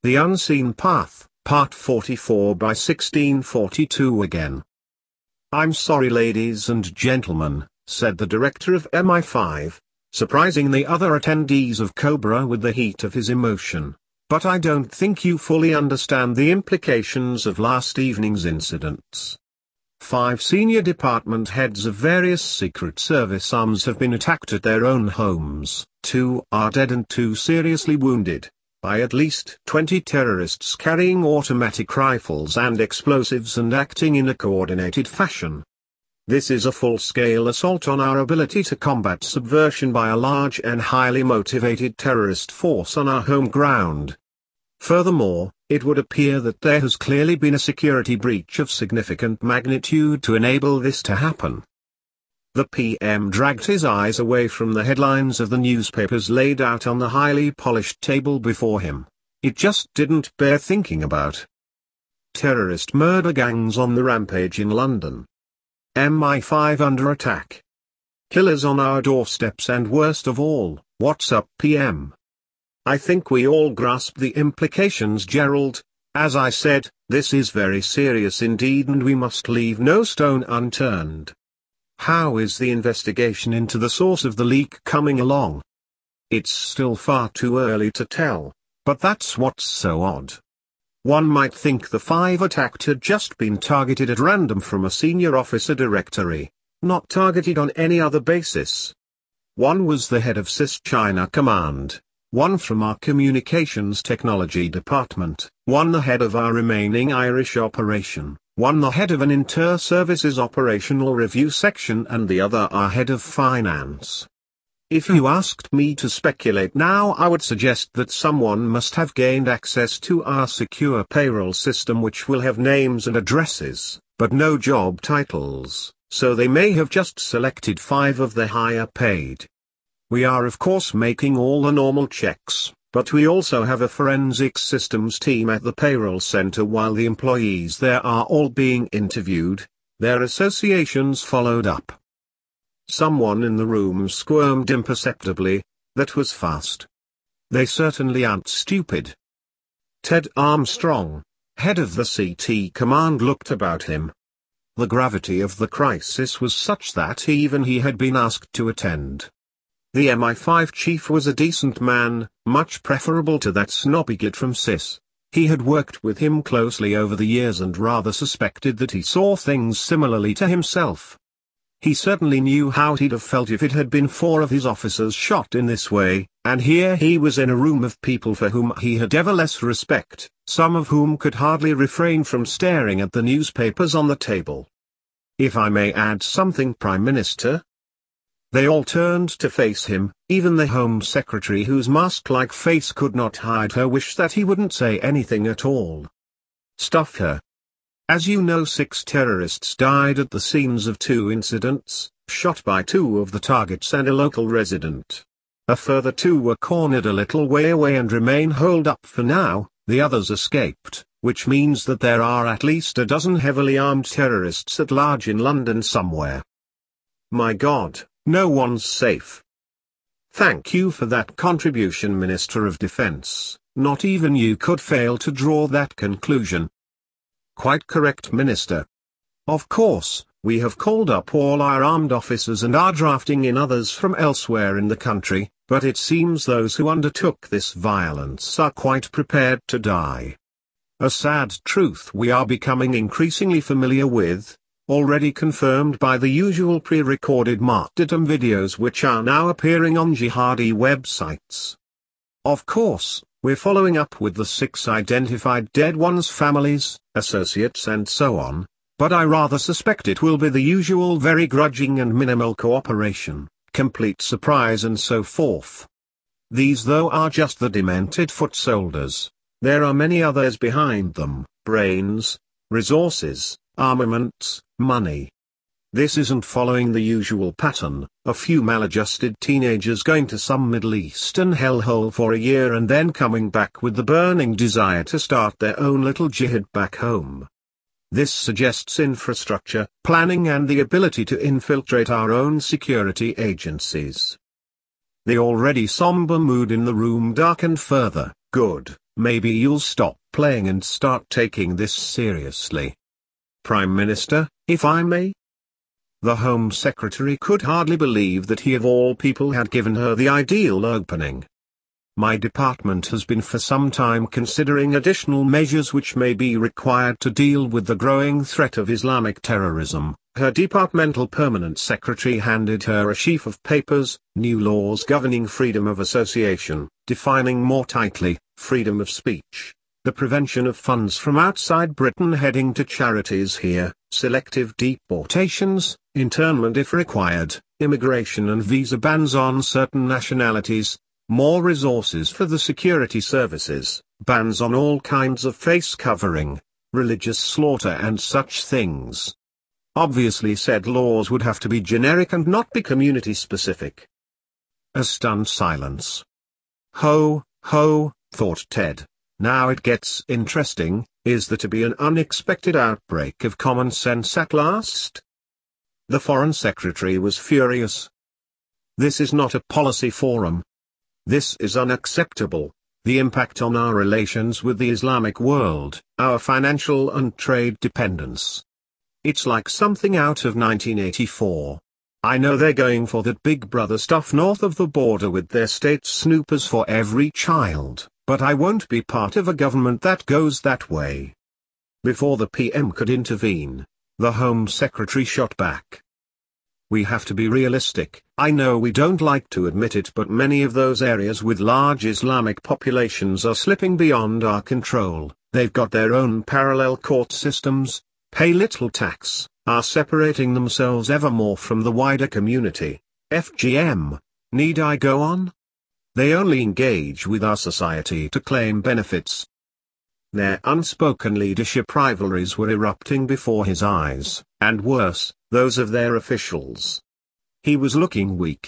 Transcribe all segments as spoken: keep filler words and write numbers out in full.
The Unseen Path, Part forty-four by sixteen forty-two again. "I'm sorry, ladies and gentlemen," said the director of M I five, surprising the other attendees of Cobra with the heat of his emotion, "but I don't think you fully understand the implications of last evening's incidents. Five senior department heads of various Secret Service arms have been attacked at their own homes, two are dead and two seriously wounded, by at least twenty terrorists carrying automatic rifles and explosives and acting in a coordinated fashion. This is a full-scale assault on our ability to combat subversion by a large and highly motivated terrorist force on our home ground. Furthermore, it would appear that there has clearly been a security breach of significant magnitude to enable this to happen." The P M dragged his eyes away from the headlines of the newspapers laid out on the highly polished table before him. It just didn't bear thinking about. Terrorist murder gangs on the rampage in London. M I five under attack. Killers on our doorsteps, and worst of all, what's up, P M? I think we all grasp the implications, Gerald. As I said, this is very serious indeed, and we must leave no stone unturned. How is the investigation into the source of the leak coming along? It's still far too early to tell, but that's what's so odd. One might think the five attacked had just been targeted at random from a senior officer directory, not targeted on any other basis. One was the head of C I S China Command, one from our Communications Technology Department, one the head of our remaining Irish operation, one the head of an Inter-Services Operational Review section, and the other our head of finance. If you asked me to speculate now, I would suggest that someone must have gained access to our secure payroll system, which will have names and addresses, but no job titles, so they may have just selected five of the higher paid. We are of course making all the normal checks, but we also have a forensic systems team at the payroll center while the employees there are all being interviewed, their associations followed up. Someone in the room squirmed imperceptibly. That was fast. They certainly aren't stupid. Ted Armstrong, head of the C T command, looked about him. The gravity of the crisis was such that even he had been asked to attend. The M I five chief was a decent man, much preferable to that snobby git from C I S. He had worked with him closely over the years and rather suspected that he saw things similarly to himself. He certainly knew how he'd have felt if it had been four of his officers shot in this way, and here he was in a room of people for whom he had ever less respect, some of whom could hardly refrain from staring at the newspapers on the table. "If I may add something, Prime Minister?" They all turned to face him, even the Home Secretary, whose mask-like face could not hide her wish that he wouldn't say anything at all. "Stuff her. As you know, six terrorists died at the scenes of two incidents, shot by two of the targets and a local resident. A further two were cornered a little way away and remain holed up for now. The others escaped, which means that there are at least a dozen heavily armed terrorists at large in London somewhere. My God, no one's safe." "Thank you for that contribution, Minister of Defense. Not even you could fail to draw that conclusion." "Quite correct, Minister. Of course, we have called up all our armed officers and are drafting in others from elsewhere in the country, but it seems those who undertook this violence are quite prepared to die. A sad truth we are becoming increasingly familiar with, already confirmed by the usual pre-recorded martyrdom videos which are now appearing on jihadi websites. Of course, we're following up with the six identified dead ones' families, associates and so on, but I rather suspect it will be the usual very grudging and minimal cooperation, complete surprise and so forth. These though are just the demented foot soldiers. There are many others behind them: brains, resources, armaments, money. This isn't following the usual pattern, a few maladjusted teenagers going to some Middle Eastern hellhole for a year and then coming back with the burning desire to start their own little jihad back home. This suggests infrastructure, planning and the ability to infiltrate our own security agencies. The already somber mood in the room darkened further. Good, maybe you'll stop playing and start taking this seriously. Prime Minister, if I may? The Home Secretary could hardly believe that he of all people had given her the ideal opening. My department has been for some time considering additional measures which may be required to deal with the growing threat of Islamic terrorism. Her departmental permanent secretary handed her a sheaf of papers, new laws governing freedom of association, defining more tightly, freedom of speech, the prevention of funds from outside Britain heading to charities here, selective deportations, internment if required, immigration and visa bans on certain nationalities, more resources for the security services, bans on all kinds of face covering, religious slaughter and such things. Obviously said laws would have to be generic and not be community specific. A stunned silence. Ho, ho, thought Ted. Now it gets interesting. Is there to be an unexpected outbreak of common sense at last? The Foreign Secretary was furious. This is not a policy forum. This is unacceptable. The impact on our relations with the Islamic world, our financial and trade dependence. It's like something out of nineteen eighty-four. I know they're going for that Big Brother stuff north of the border with their state snoopers for every child, but I won't be part of a government that goes that way. Before the P M could intervene, the Home Secretary shot back. We have to be realistic. I know we don't like to admit it, but many of those areas with large Islamic populations are slipping beyond our control. They've got their own parallel court systems, pay little tax, are separating themselves ever more from the wider community. F G M, need I go on? They only engage with our society to claim benefits. Their unspoken leadership rivalries were erupting before his eyes, and worse, those of their officials. He was looking weak.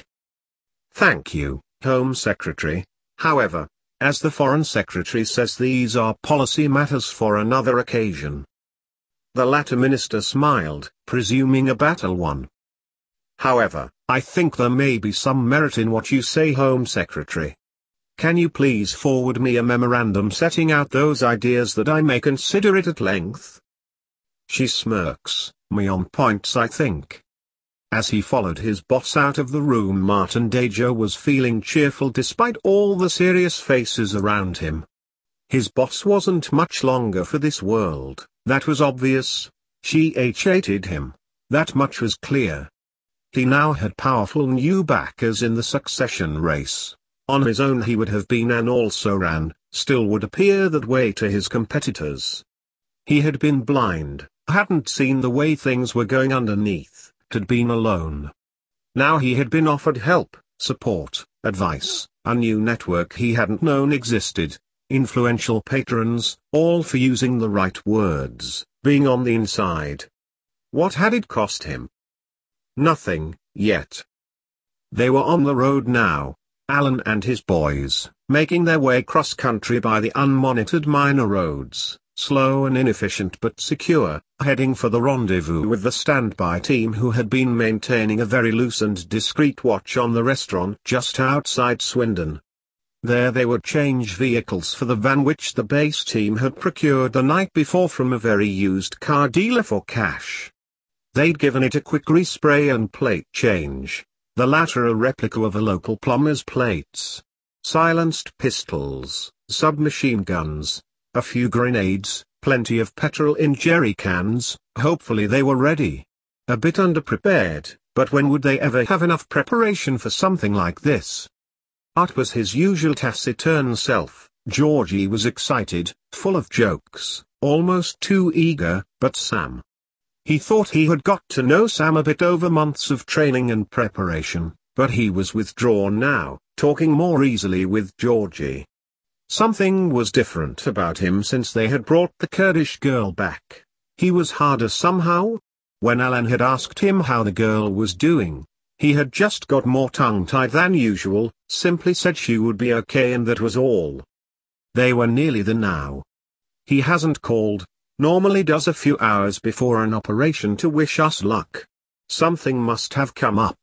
Thank you, Home Secretary. However, as the Foreign Secretary says, these are policy matters for another occasion. The latter minister smiled, presuming a battle won. However, I think there may be some merit in what you say, Home Secretary. Can you please forward me a memorandum setting out those ideas that I may consider it at length? She smirks, me on points I think. As he followed his boss out of the room, Martin Deja was feeling cheerful despite all the serious faces around him. His boss wasn't much longer for this world, that was obvious. She hated him. That much was clear. He now had powerful new backers in the succession race. On his own he would have been and also ran, still would appear that way to his competitors. He had been blind, hadn't seen the way things were going underneath, had been alone. Now he had been offered help, support, advice, a new network he hadn't known existed, influential patrons, all for using the right words, being on the inside. What had it cost him? Nothing, yet. They were on the road now, Alan and his boys, making their way cross-country by the unmonitored minor roads, slow and inefficient but secure, heading for the rendezvous with the standby team who had been maintaining a very loose and discreet watch on the restaurant just outside Swindon. There they would change vehicles for the van which the base team had procured the night before from a very used car dealer for cash. They'd given it a quick respray and plate change, the latter a replica of a local plumber's plates. Silenced pistols, submachine guns, a few grenades, plenty of petrol in jerry cans. Hopefully they were ready. A bit underprepared, but when would they ever have enough preparation for something like this? Art was his usual taciturn self. Georgie was excited, full of jokes, almost too eager, but Sam. He thought he had got to know Sam a bit over months of training and preparation, but he was withdrawn now, talking more easily with Georgie. Something was different about him since they had brought the Kurdish girl back. He was harder somehow. When Alan had asked him how the girl was doing, he had just got more tongue-tied than usual, simply said she would be okay and that was all. They were nearly there now. He hasn't called, normally does a few hours before an operation to wish us luck. Something must have come up.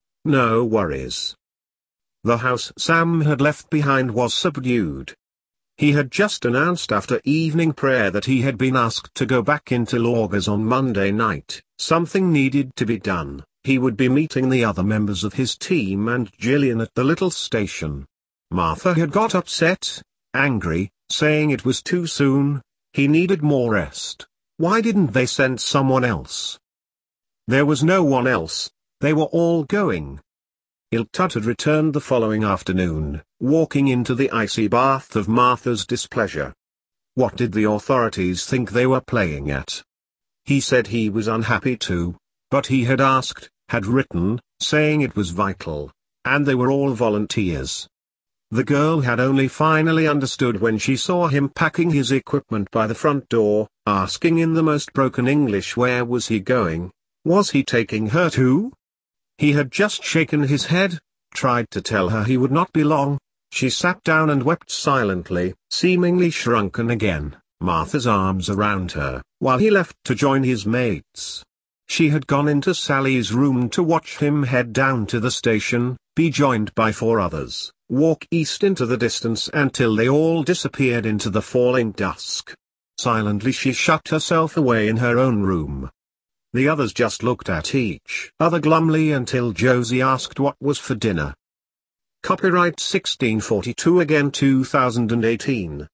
No worries. The house Sam had left behind was subdued. He had just announced after evening prayer that he had been asked to go back into Lorgas on Monday night. Something needed to be done. He would be meeting the other members of his team and Gillian at the little station. Martha had got upset, angry, saying it was too soon, he needed more rest. Why didn't they send someone else? There was no one else, they were all going. Iltut had returned the following afternoon, walking into the icy bath of Martha's displeasure. What did the authorities think they were playing at? He said he was unhappy too, but he had asked, had written, saying it was vital, and they were all volunteers. The girl had only finally understood when she saw him packing his equipment by the front door, asking in the most broken English where was he going, was he taking her too? He had just shaken his head, tried to tell her he would not be long. She sat down and wept silently, seemingly shrunken again, Martha's arms around her, while he left to join his mates. She had gone into Sally's room to watch him head down to the station, be joined by four others, walk east into the distance until they all disappeared into the falling dusk. Silently she shut herself away in her own room. The others just looked at each other glumly until Josie asked what was for dinner. Copyright sixteen forty-two again two thousand eighteen.